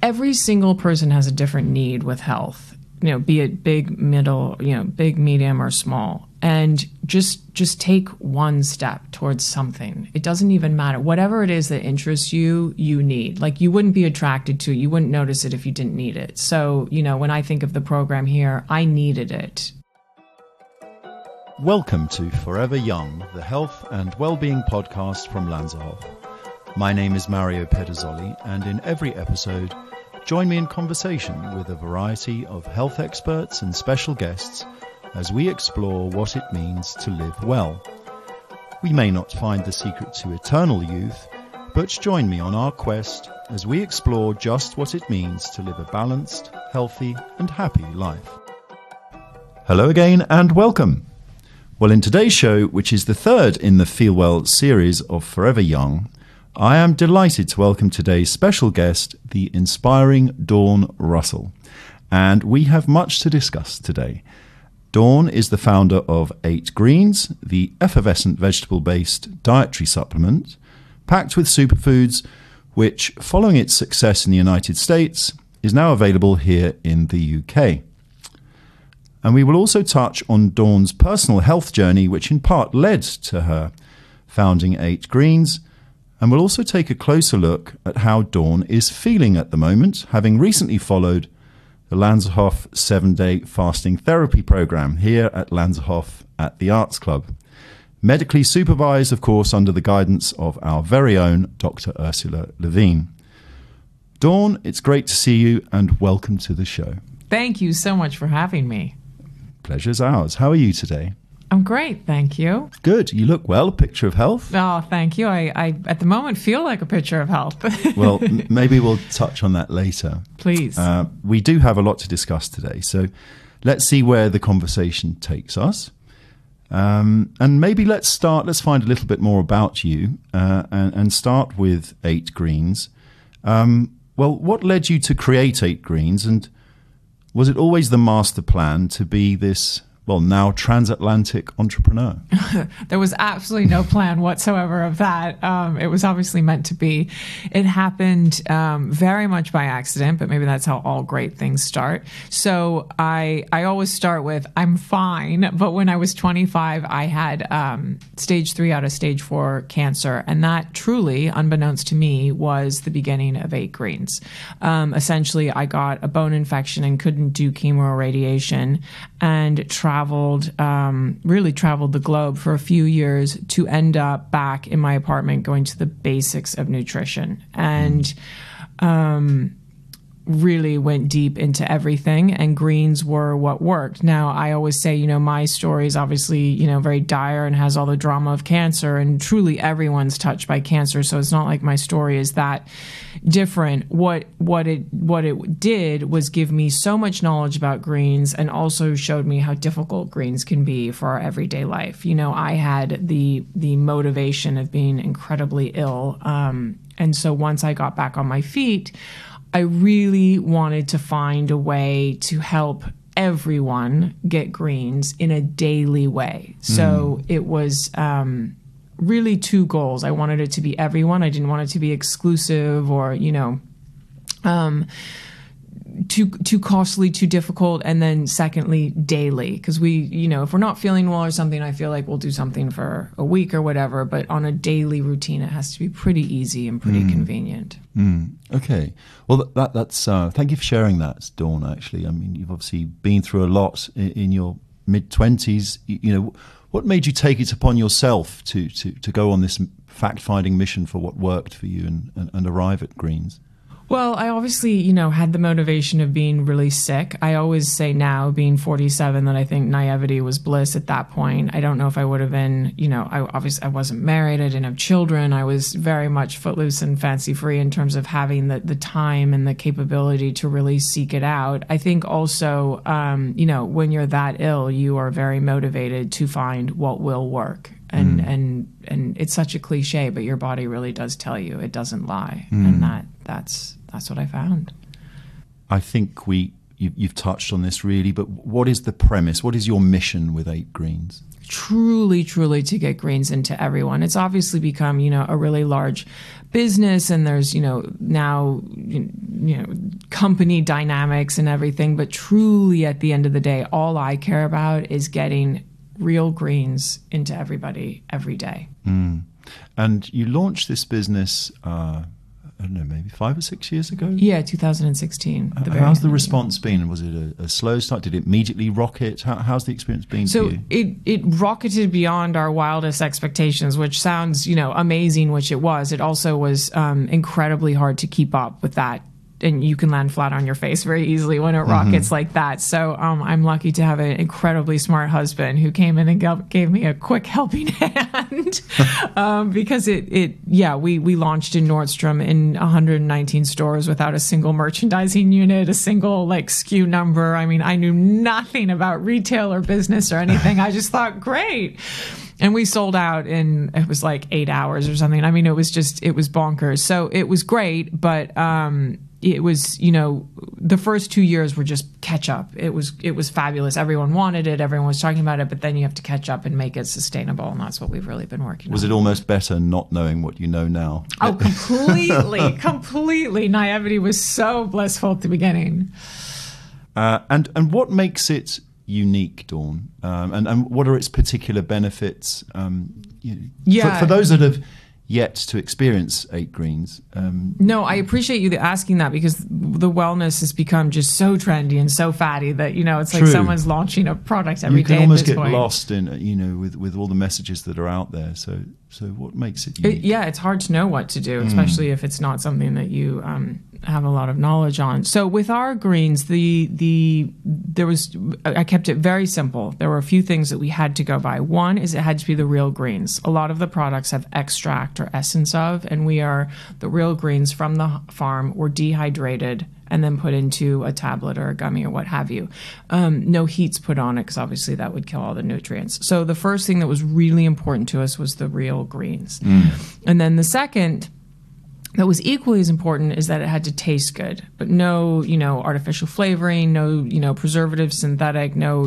every single person has a different need with health, be it big, middle, big, medium, or small. And just take one step towards something. It doesn't even matter. Whatever it is that interests you, you need. Like, you wouldn't be attracted to it. You wouldn't notice it if you didn't need it. So, when I think of the program here, I needed it. Welcome to Forever Young, the health and well-being podcast from Lanzerhof. My name is Mario Pederzoli, and in every episode, join me in conversation with a variety of health experts and special guests as we explore what it means to live well. We may not find the secret to eternal youth, but join me on our quest as we explore just what it means to live a balanced, healthy, and happy life. Hello again and welcome. Well, in today's show, which is the third in the Feel Well series of Forever Young, I am delighted to welcome today's special guest, the inspiring Dawn Russell. And we have much to discuss today. Dawn is the founder of 8 Greens, the effervescent vegetable-based dietary supplement, packed with superfoods, which, following its success in the United States, is now available here in the UK. And we will also touch on Dawn's personal health journey, which in part led to her founding 8 Greens, and we'll also take a closer look at how Dawn is feeling at the moment, having recently followed the Lanzerhof 7-day fasting therapy program here at Lanzerhof at the Arts Club. Medically supervised, of course, under the guidance of our very own Dr. Ursula Levine. Dawn, it's great to see you and welcome to the show. Thank you so much for having me. Pleasure's ours. How are you today? I'm great, thank you. Good. You look well. A picture of health. Oh, thank you. I at the moment feel like a picture of health. Well, maybe we'll touch on that later. Please. We do have a lot to discuss today, so let's see where the conversation takes us. And maybe let's find a little bit more about you and start with 8 Greens. Well, what led you to create 8 Greens, and was it always the master plan to be this, now transatlantic entrepreneur? There was absolutely no plan whatsoever of that. It was obviously meant to be. It happened very much by accident, but maybe that's how all great things start. So I always start with, I'm fine. But when I was 25, I had stage 3 out of stage 4 cancer. And that truly, unbeknownst to me, was the beginning of 8 Greens. Essentially, I got a bone infection and couldn't do chemo or radiation, and traveled the globe for a few years to end up back in my apartment going to the basics of nutrition, and really went deep into everything, and greens were what worked. Now, I always say, my story is obviously, very dire and has all the drama of cancer, and truly everyone's touched by cancer. So it's not like my story is that different. What it did was give me so much knowledge about greens, and also showed me how difficult greens can be for our everyday life. I had the motivation of being incredibly ill. And so once I got back on my feet, I really wanted to find a way to help everyone get greens in a daily way. So it was really 2 goals. I wanted it to be everyone. I didn't want it to be exclusive or, too costly, too difficult. And then secondly, daily, because if we're not feeling well or something, I feel like we'll do something for a week or whatever, but on a daily routine, it has to be pretty easy and pretty convenient. Okay. Well, that's thank you for sharing that, Dawn, actually. I mean, you've obviously been through a lot in your mid-20s. What made you take it upon yourself to go on this fact-finding mission for what worked for you and arrive at Greens? Well, I obviously, had the motivation of being really sick. I always say now, being 47, that I think naivety was bliss at that point. I don't know if I would have been, I wasn't married. I didn't have children. I was very much footloose and fancy free in terms of having the time and the capability to really seek it out. I think also, when you're that ill, you are very motivated to find what will work. And it's such a cliche, but your body really does tell you, it doesn't lie. And that's what I found. I think we you've touched on this really, but what is the premise? What is your mission with 8 Greens? Truly to get greens into everyone. It's obviously become, a really large business, and there's, now, company dynamics and everything. But truly, at the end of the day, all I care about is getting real greens into everybody every day. And you launched this business, I don't know, maybe 5 or 6 years ago? Yeah, 2016. How's the response been? Was it a slow start? Did it immediately rocket? How's the experience been for you? So it rocketed beyond our wildest expectations, which sounds, amazing, which it was. It also was incredibly hard to keep up with that. And you can land flat on your face very easily when it rockets like that. So I'm lucky to have an incredibly smart husband who came in and gave me a quick helping hand because we launched in Nordstrom in 119 stores without a single merchandising unit, a single SKU number. I mean, I knew nothing about retail or business or anything. I just thought, great. And we sold out in, it was 8 hours or something. I mean, it was bonkers. So it was great, but it was, the first 2 years were just catch up. It was fabulous. Everyone wanted it. Everyone was talking about it, but then you have to catch up and make it sustainable. And that's what we've really been working on. Was it almost better not knowing what you know now? Oh, completely. Naivety was so blissful at the beginning. And what makes it unique, Dawn? And what are its particular benefits? For those that have yet to experience 8 Greens. No, I appreciate you asking that, because the wellness has become just so trendy and so fatty that, it's like someone's launching a product every day. You can almost get point. lost in, with all the messages that are out there. So what makes it unique? It's hard to know what to do, especially if it's not something that you have a lot of knowledge on. So with our greens, I kept it very simple. There were a few things that we had to go by. One is it had to be the real greens. A lot of the products have extract or essence of, and we are the real greens from the farm. We're dehydrated and then put into a tablet or a gummy or what have you. No heat's put on it, because obviously that would kill all the nutrients. So the first thing that was really important to us was the real greens. And then the second that was equally as important is that it had to taste good, but no, artificial flavoring, no, preservatives, synthetic, no,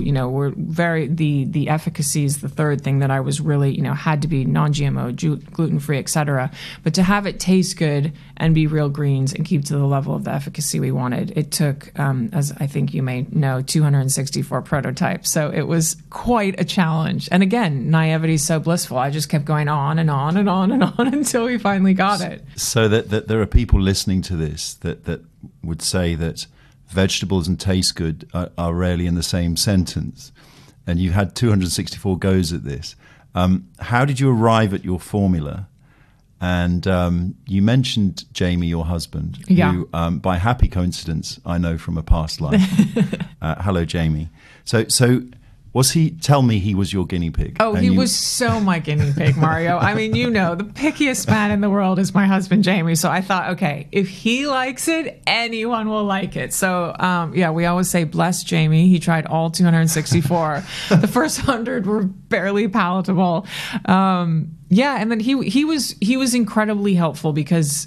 the efficacy is the third thing that I was really, had to be non-GMO, gluten-free, etc. But to have it taste good and be real greens and keep to the level of the efficacy we wanted, it took, as I think you may know, 264 prototypes. So it was quite a challenge. And again, naivety is so blissful. I just kept going on and on and on and on until we finally got it. So that there are people listening to this that would say that vegetables and taste good are rarely in the same sentence, and you had 264 goes at this. How did you arrive at your formula? And you mentioned Jamie, your husband, who by happy coincidence I know from a past life. Hello, Jamie. So tell me he was your guinea pig? Oh, he was so my guinea pig, Mario. I mean, the pickiest man in the world is my husband, Jamie. So I thought, okay, if he likes it, anyone will like it. So, we always say, bless Jamie. He tried all 264. The first 100 were barely palatable. And then he was incredibly helpful, because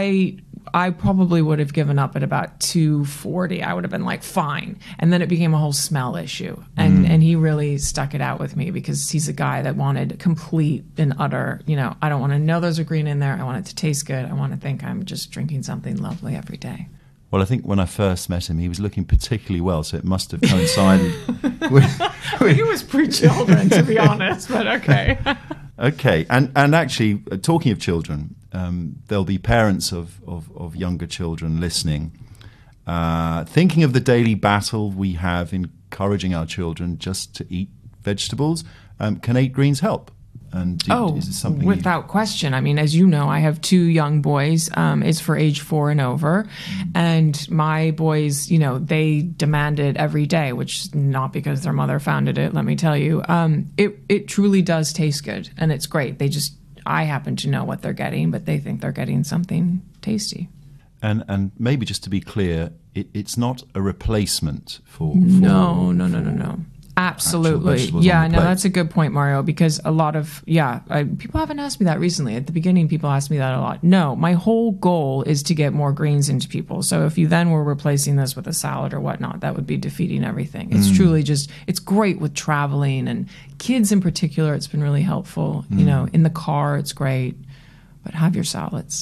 I probably would have given up at about 240. I would have been like, fine. And then it became a whole smell issue. And he really stuck it out with me, because he's a guy that wanted complete and utter, I don't want to know there's a green in there. I want it to taste good. I want to think I'm just drinking something lovely every day. Well, I think when I first met him, he was looking particularly well, so it must have coincided with... He was pre-children, to be honest, but okay. Okay, and actually, talking of children, there'll be parents of younger children listening, thinking of the daily battle we have encouraging our children just to eat vegetables. Can 8 Greens help? And is it something without question. I mean, as you know, I have 2 young boys. It's for age 4 and over. And my boys, they demand it every day, which is not because their mother founded it, let me tell you. It truly does taste good, and it's great. I happen to know what they're getting, but they think they're getting something tasty. And maybe just to be clear, it's not a replacement for No. Absolutely. vegetables Yeah, on the no, plate. that's a good point, Mario, because a lot of, people haven't asked me that recently. At the beginning, people asked me that a lot. No, my whole goal is to get more greens into people. So if you then were replacing this with a salad or whatnot, that would be defeating everything. It's truly just, it's great with traveling and kids in particular. It's been really helpful. You know, in the car, it's great, but have your salads.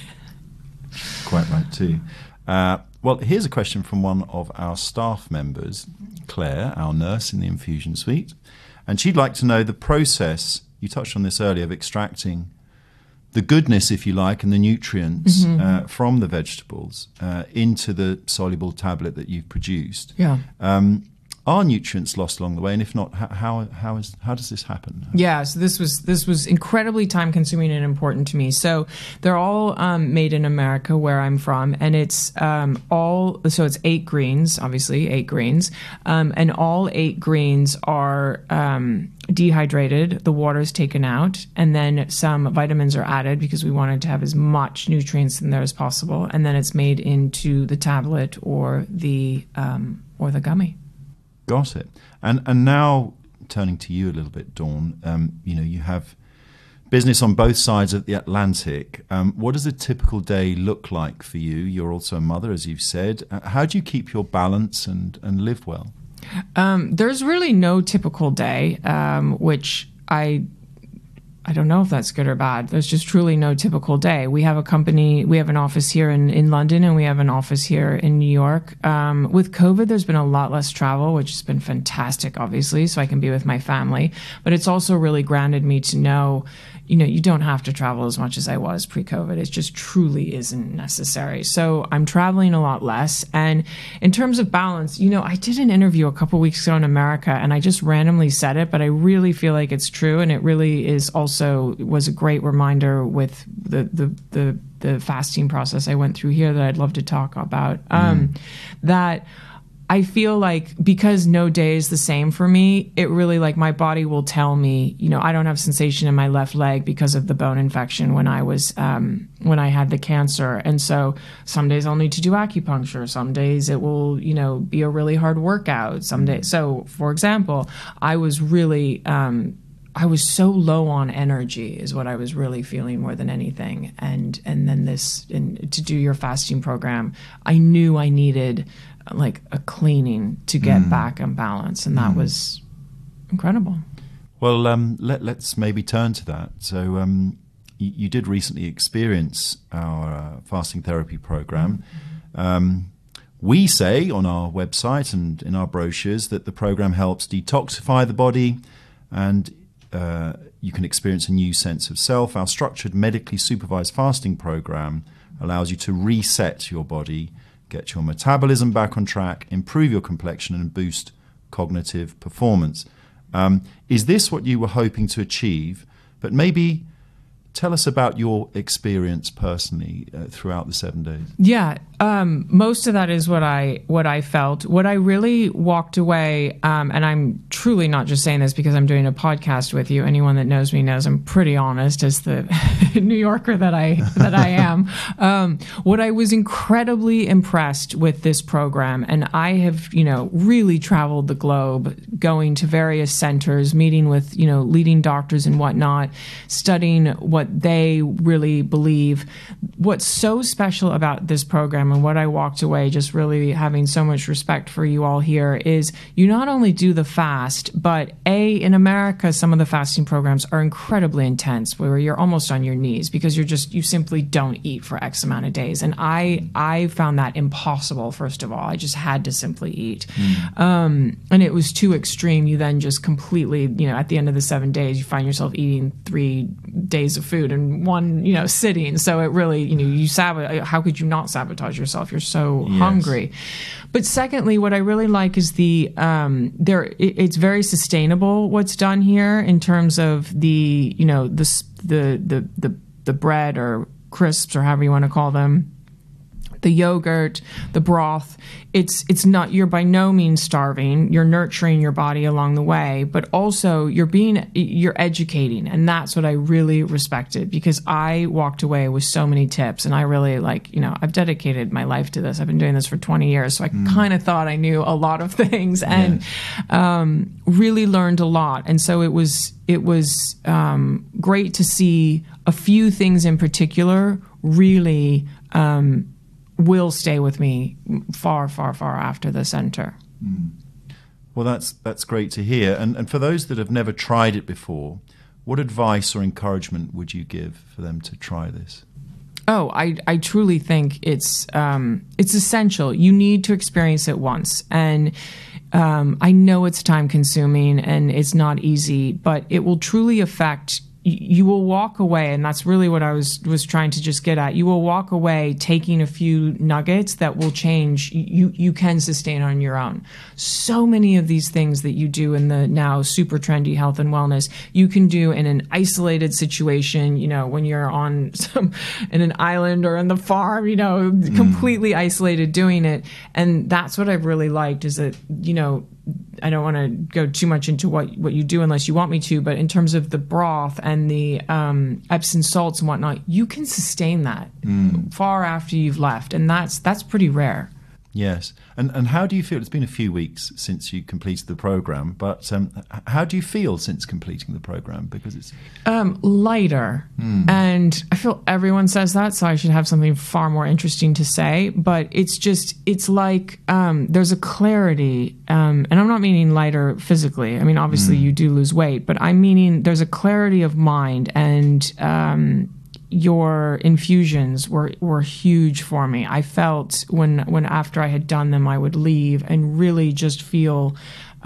Quite right too. Well, here's a question from one of our staff members, Claire, our nurse in the infusion suite. And she'd like to know the process, you touched on this earlier, of extracting the goodness, if you like, and the nutrients from the vegetables into the soluble tablet that you've produced. Yeah. Are nutrients lost along the way? And if not, how does this happen? Yeah, so this was incredibly time consuming and important to me. So they're all made in America, where I'm from, and it's it's 8 greens, obviously 8 greens, and all 8 greens are dehydrated. The water is taken out, and then some vitamins are added because we wanted to have as much nutrients in there as possible, and then it's made into the tablet or the gummy. Got it. And now, turning to you a little bit, Dawn, you have business on both sides of the Atlantic. What does a typical day look like for you? You're also a mother, as you've said. How do you keep your balance and live well? There's really no typical day, which I don't know if that's good or bad. There's just truly no typical day. We have an office here in London, and we have an office here in New York. With COVID, there's been a lot less travel, which has been fantastic, obviously, so I can be with my family. But it's also really grounded me to know, you don't have to travel as much as I was pre-COVID. It just truly isn't necessary. So I'm traveling a lot less. And in terms of balance, I did an interview a couple weeks ago in America, and I just randomly said it, but I really feel like it's true. And it really was a great reminder with the fasting process I went through here that I'd love to talk about. That I feel like because no day is the same for me, it really, like, my body will tell me, I don't have sensation in my left leg because of the bone infection when I when I had the cancer. And so some days I'll need to do acupuncture. Some days it will, be a really hard workout. Some days. So for example, I was really, I was so low on energy is what I was really feeling more than anything. And then to do your fasting program, I knew I needed like a cleaning to get back in balance. And that was incredible. Well, let's maybe turn to that. So you did recently experience our fasting therapy program. We say on our website and in our brochures that the program helps detoxify the body, and you can experience a new sense of self. Our structured, medically supervised fasting program allows you to reset your body, get your metabolism back on track, improve your complexion, and boost cognitive performance. Is this what you were hoping to achieve? But maybe tell us about your experience personally throughout the 7 days. Yeah, most of that is what I felt. What I really walked away, and I'm truly not just saying this because I'm doing a podcast with you. Anyone that knows me knows I'm pretty honest as the New Yorker that I am. What I was incredibly impressed with this program, and I have, really traveled the globe, going to various centers, meeting with, leading doctors and whatnot, studying what they really believe. What's so special about this program, and what I walked away just really having so much respect for you all here, is you not only do the fast, but in America, some of the fasting programs are incredibly intense, where you're almost on your knees because you simply don't eat for X amount of days. And I found that impossible, first of all. I just had to simply eat. And it was too extreme. You then just completely, at the end of the 7 days, you find yourself eating 3 days of food in one, sitting. So it really, how could you not sabotage yourself? You're so hungry. But secondly, what I really like is it's very sustainable what's done here in terms of the bread or crisps or however you want to call them. the yogurt, the broth, it's not, you're by no means starving. You're nurturing your body along the way, but also you're educating. And that's what I really respected, because I walked away with so many tips, and I really I've dedicated my life to this. I've been doing this for 20 years. So I kind of thought I knew a lot of things, and really learned a lot. And so it was great to see a few things in particular really will stay with me far, far, far after the center. Well, that's great to hear. And for those that have never tried it before, what advice or encouragement would you give for them to try this? Oh, I truly think it's essential. You need to experience it once. And I know it's time consuming and it's not easy, but it will truly affect. You will walk away, and that's really what I was trying to just get at. You will walk away taking a few nuggets that will change. You can sustain on your own. So many of these things that you do in the now super trendy health and wellness, you can do in an isolated situation, when you're in an island or on the farm, completely isolated doing it. And that's what I've really liked, is that, I don't want to go too much into what you do unless you want me to, but in terms of the broth and the Epsom salts and whatnot, you can sustain that far after you've left, and that's pretty rare. Yes. And how do you feel? It's been a few weeks since you completed the program, but how do you feel since completing the program? Because it's lighter. And I feel everyone says that, so I should have something far more interesting to say. But it's like there's a clarity, and I'm not meaning lighter physically. I mean, obviously you do lose weight, but I'm meaning there's a clarity of mind, and your infusions were huge for me. I felt when after I had done them, I would leave and really just feel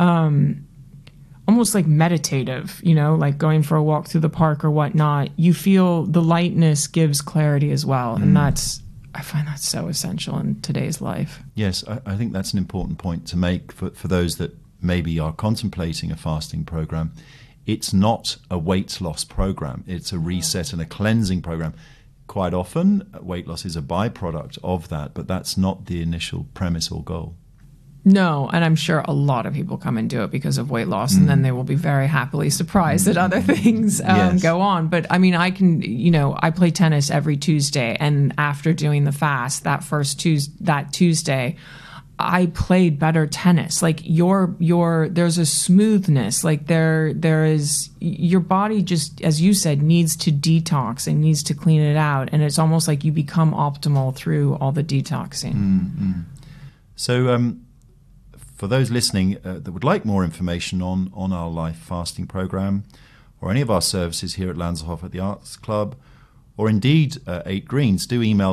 almost like meditative, like going for a walk through the park or whatnot. You feel the lightness gives clarity as well. And I find that so essential in today's life. Yes, I think that's an important point to make for those that maybe are contemplating a fasting program. It's not a weight loss program. It's a reset and a cleansing program. Quite often, weight loss is a byproduct of that, but that's not the initial premise or goal. No, and I'm sure a lot of people come and do it because of weight loss, and then they will be very happily surprised that other things go on. But I mean, I play tennis every Tuesday, and after doing the fast, that Tuesday, I played better tennis. Like there's a smoothness. Like there is, your body just, as you said, needs to detox and needs to clean it out. And it's almost like you become optimal through all the detoxing. So for those listening that would like more information on our life fasting program, or any of our services here at Lanzerhof at the Arts Club, or indeed 8 Greens, do email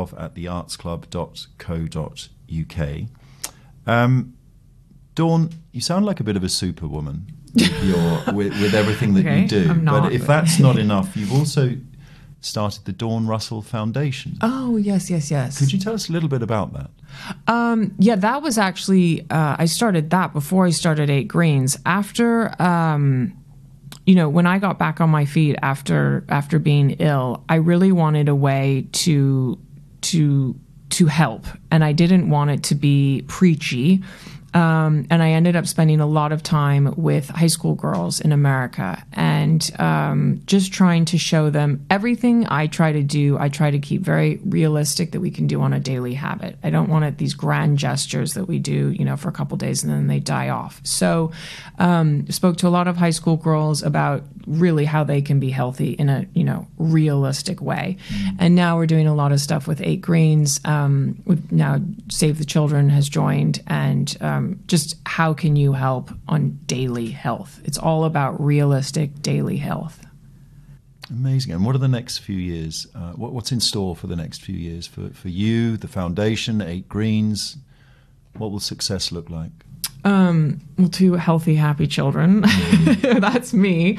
lanzerhof@theartsclub.co.uk. Dawn, you sound like a bit of a superwoman with everything that you do. But if that's not enough, you've also started the Dawn Russell Foundation. Oh, yes. Could you tell us a little bit about that? That was actually, I started that before I started 8 Greens. After, when I got back on my feet after being ill, I really wanted a way to help, and I didn't want it to be preachy. And I ended up spending a lot of time with high school girls in America, and just trying to show them everything I try to do. I try to keep very realistic, that we can do on a daily habit. I don't want these grand gestures that we do, for a couple days and then they die off. So spoke to a lot of high school girls about really how they can be healthy in a, realistic way. And now we're doing a lot of stuff with 8 Greens. We've now Save the Children has joined, and just how can you help on daily health? It's all about realistic daily health. Amazing. And what are the next few years? What's in store for the next few years for you, the foundation, 8 Greens? What will success look like? 2 healthy, happy children. That's me.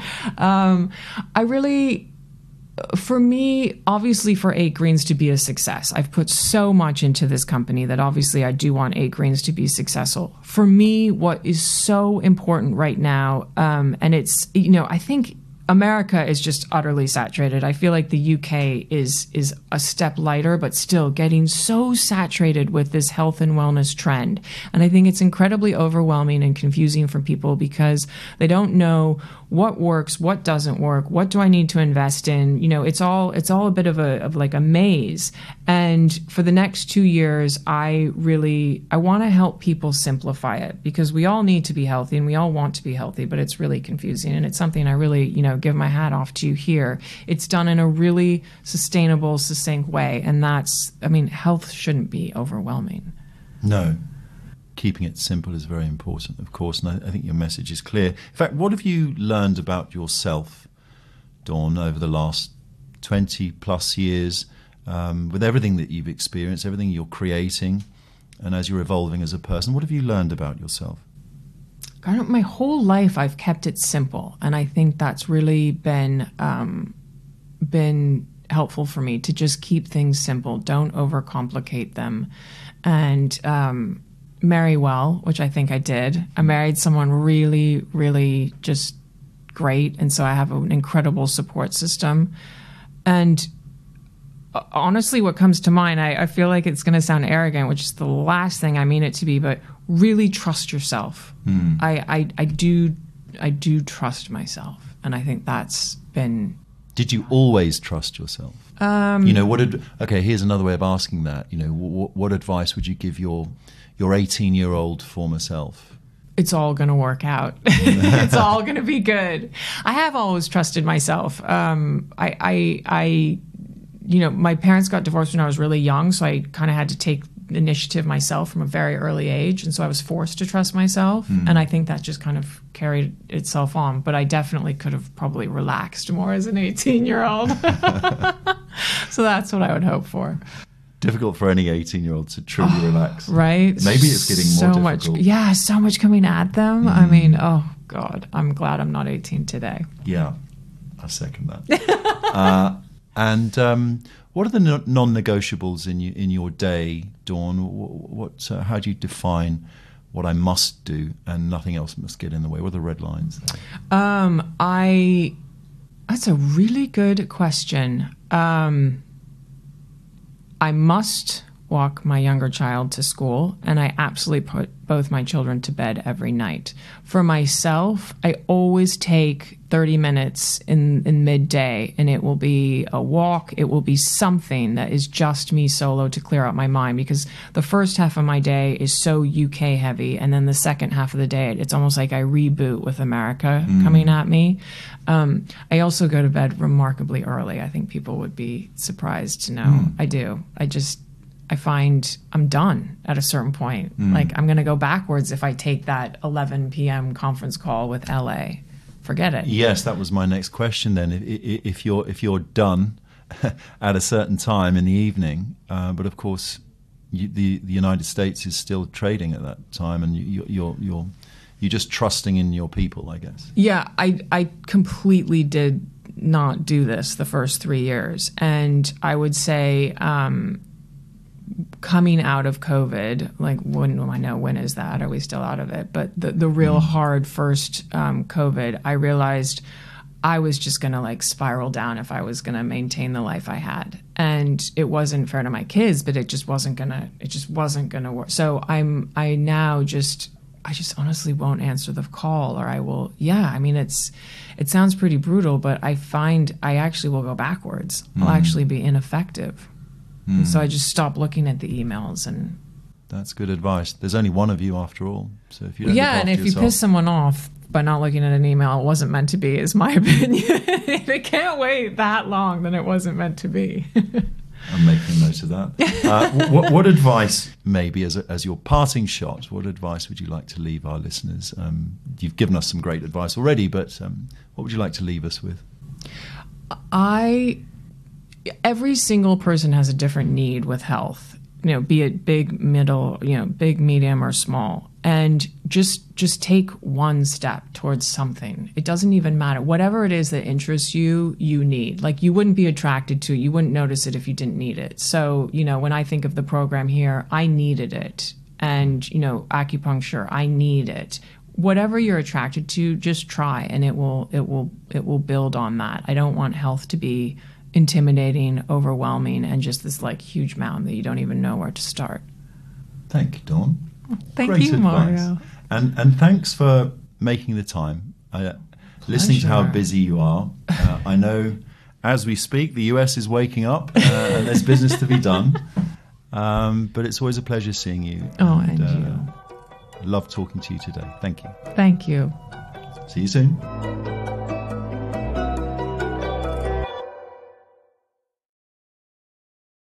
For me, obviously for 8 Greens to be a success, I've put so much into this company that obviously I do want 8 Greens to be successful. For me, what is so important right now, and it's, I think America is just utterly saturated. I feel like the UK is a step lighter, but still getting so saturated with this health and wellness trend. And I think it's incredibly overwhelming and confusing for people because they don't know what works, what doesn't work, what do I need to invest in. You know, it's all a bit of a maze. And for the next 2 years, I want to help people simplify it, because we all need to be healthy and we all want to be healthy, but it's really confusing. And it's something I really, give my hat off to you here. It's done in a really sustainable, succinct way. And health shouldn't be overwhelming. No. Keeping it simple is very important, of course, and I think your message is clear. In fact, what have you learned about yourself, Dawn, over the last 20 plus years, with everything that you've experienced, everything you're creating, and as you're evolving as a person? What have you learned about yourself? My whole life I've kept it simple, and I think that's really been helpful for me, to just keep things simple. Don't overcomplicate them, and marry well, which I think I did. I married someone really, really just great, and so I have an incredible support system. And honestly, what comes to mind, I feel like it's going to sound arrogant, which is the last thing I mean it to be, but really trust yourself. I do trust myself, and I think that's been... Did you always trust yourself? Here's another way of asking that. What advice would you give your 18-year-old former self? It's all going to work out. It's all going to be good. I have always trusted myself. My parents got divorced when I was really young, so I kind of had to take initiative myself from a very early age, and so I was forced to trust myself, and I think that just kind of carried itself on. But I definitely could have probably relaxed more as an 18-year-old. So that's what I would hope for. Difficult for any 18-year-old to truly relax. Right? Maybe it's getting more difficult. So much coming at them. I mean, oh God, I'm glad I'm not 18 today. Yeah, I second that. What are the non-negotiables in your day, Dawn? How do you define what I must do and nothing else must get in the way? What are the red lines there? That's a really good question. I must walk my younger child to school, and I absolutely put both my children to bed every night. For myself, I always take 30 minutes in midday, and it will be a walk. It will be something that is just me solo to clear out my mind, because the first half of my day is so UK heavy, and then the second half of the day, it's almost like I reboot with America coming at me. I also go to bed remarkably early. I think people would be surprised to know I do. I find I'm done at a certain point. Like, I'm going to go backwards if I take that 11 p.m. conference call with LA. Forget it. Yes, that was my next question then. If you're done at a certain time in the evening, but of course the United States is still trading at that time, and you're just trusting in your people, I guess. Yeah, I completely did not do this the first 3 years, and I would say coming out of COVID, like when is that? Are we still out of it? But the real hard first COVID, I realized I was just going to spiral down if I was going to maintain the life I had. And it wasn't fair to my kids, but it just wasn't going to work. So I just honestly won't answer the call, or I will. Yeah, I mean, it sounds pretty brutal, but I find I actually will go backwards. I'll actually be ineffective. And so I just stop looking at the emails. And that's good advice. There's only one of you after all. So if you don't and if you piss someone off by not looking at an email, it wasn't meant to be, is my opinion. If it can't wait that long, then it wasn't meant to be. I'm making a note of that. What advice, maybe as your parting shot, what advice would you like to leave our listeners? You've given us some great advice already, but what would you like to leave us with? Every single person has a different need with health, be it big, middle, big, medium, or small. And just take one step towards something. It doesn't even matter. Whatever it is that interests you, you need. Like, you wouldn't be attracted to it. You wouldn't notice it if you didn't need it. So, when I think of the program here, I needed it. And, acupuncture, I need it. whatever you're attracted to, just try, and it will build on that. I don't want health to be intimidating, overwhelming, and just this like huge mountain that you don't even know where to start. Thank you, Dawn. Thank Great you, advice. Mario. And thanks for making the time. Listening to how busy you are, I know as we speak the US is waking up and there's business to be done. But it's always a pleasure seeing you. And you. Love talking to you today. Thank you. Thank you. See you soon.